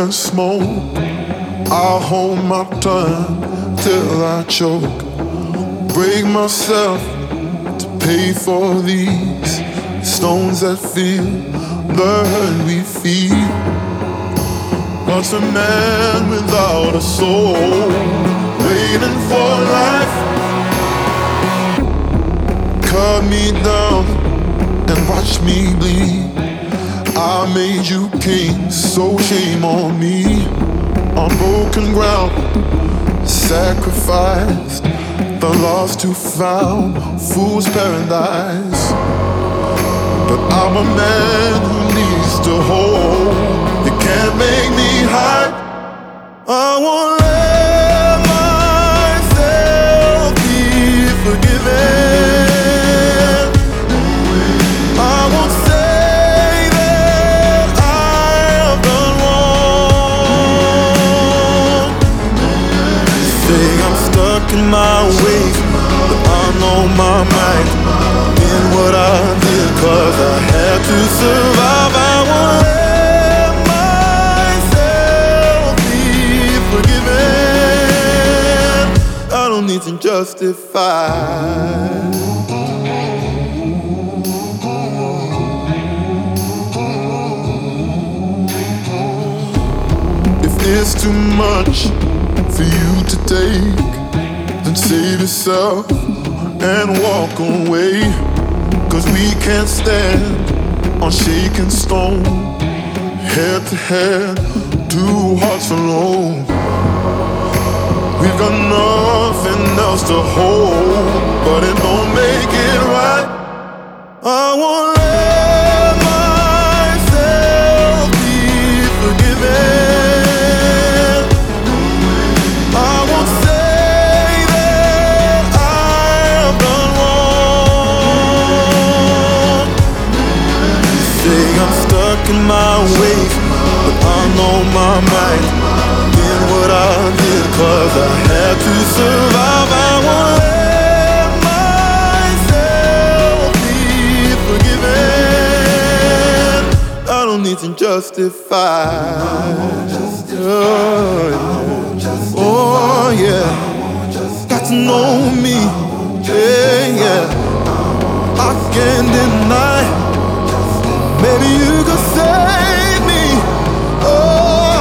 and smoke. I'll hold my tongue till I choke. Break myself to pay for these stones that feel the hurt we feel. What's a man without a soul, waiting for life? Cut me down and watch me bleed. I made you king, so shame on me. On broken ground, sacrificed the lost to found fool's paradise. But I'm a man who needs to hold. You can't make me hide. I won't let myself be forgiven. I won't say that I have done wrong. Say I'm stuck in my ways, but I know my mind in what I did, 'cause I had to survive. I won't let myself be forgiven. I don't need to justify. If it's too much for you to take, then save yourself and walk away. 'Cause we can't stand on shaking stone, head to head, two hearts alone. We've got nothing else to hold, but it don't make it right. I won't let myself be forgiven. I won't say that I have done wrong. Say I'm stuck in my ways, but I know my mind did what I did, 'cause I had to survive. I won't let myself be forgiven. I don't need to justify. Oh yeah, got to know me. Yeah, yeah. I can't deny. Maybe you could save me. Oh,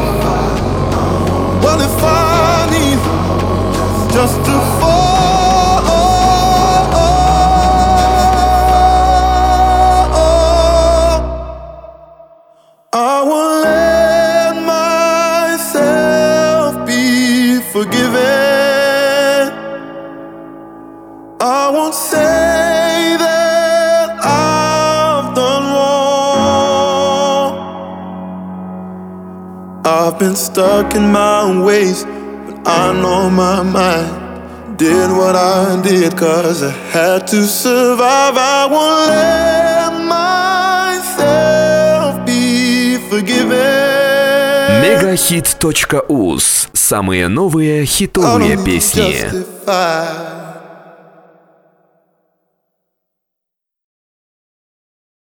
well if I need just to fall, I won't let myself be forgiven. I won't say that I've done wrong. I've been stuck in my ways, but I know my mind did what I did, 'cause I had to survive. I won't let myself be forgiven. Megahit.uz. Самые новые хитовые песни. Justify.